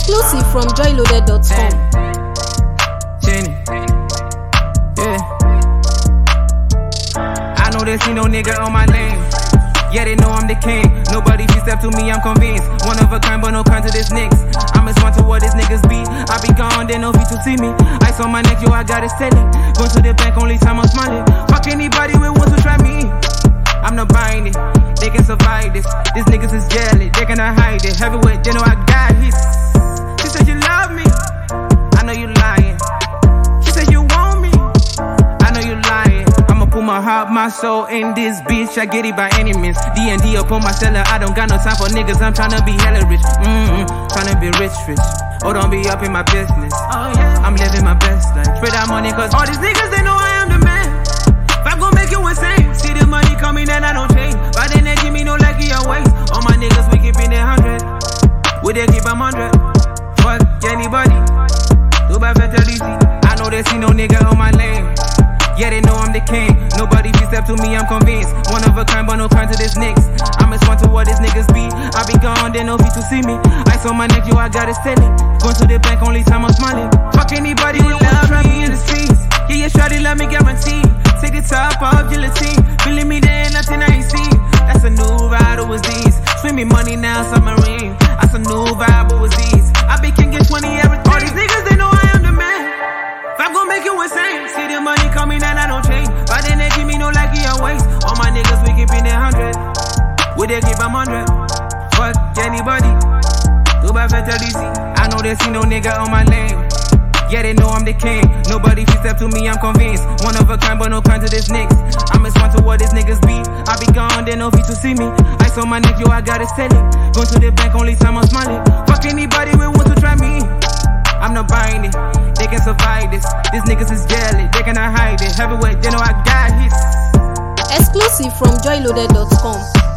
Exclusive from joyloaded.com. Jenny. Yeah. I know they see no nigga on my lane. Yeah, they know I'm the king. Nobody can step to me, I'm convinced. One of a kind, but no kind to this niggas. I'm as one to what these niggas be. I be gone, they no fit to see me. Ice on my neck, yo, I got it steady. Going to the bank, only time I'm smiling. Fuck anybody who wants to try me. I'm not buying it. They can survive this. These niggas is jelly, they cannot hide it. Heavyweight, they know I got hits. She said you love me. I know you lying. She said you want me. I know you lying. I'ma put my heart, my soul in this bitch. I get it by any means. D&D up on my cellar. I don't got no time for niggas. I'm tryna be hella rich. Tryna be rich. Oh, don't be up in my business. Oh yeah, I'm living my best life. Spread out money cause all these niggas, they know I am the man. If I'm gon' make you insane, see the money coming and I don't change. But then they give me no lucky your ways. All my niggas, we keepin' it 100. We they keep 100. Fuck anybody. Do bad fatality. I know they see no nigga on my lane. Yeah, they know I'm the king. Nobody can step to me, I'm convinced. One of a kind, but no kind to this niggas. I'm as one to what these niggas be. I be gone, they no fit to see me. Ice on my neck, yo, I got it steady. Going to the bank, only time I'm smiling. Fuck anybody who love me in the streets. Yeah, shawty love me, guarantee. Take the top off, guillotine. Believe me, there ain't nothing I ain't seen. That's a new ride overseas. Swimming money now, submarine. That's a new vibe overseas. I be king, get 20 everything. All these niggas, they know I am the man. If I'm gon' make you insane, see the money coming and I don't change. But then they give me no lucky your ways. All my niggas, we keepin' it 100. We they keep 100. Fuck anybody. Do bad fatality. I know they see no nigga on my lane. Yeah, they know I'm the king. Nobody can step to me, I'm convinced. One of a kind, but no kind to this niggas. I'm as one to what these niggas be. I be gone, they no fit to see me. Ice on my neck, yo, I got it steady. Going to the bank, only time I'm smiling. Fuck anybody who wants to try me. I'm not buying it. They can survive this. These niggas is jelly, they cannot hide it. Heavyweight, they know I got hits. Exclusive from joyloaded.com.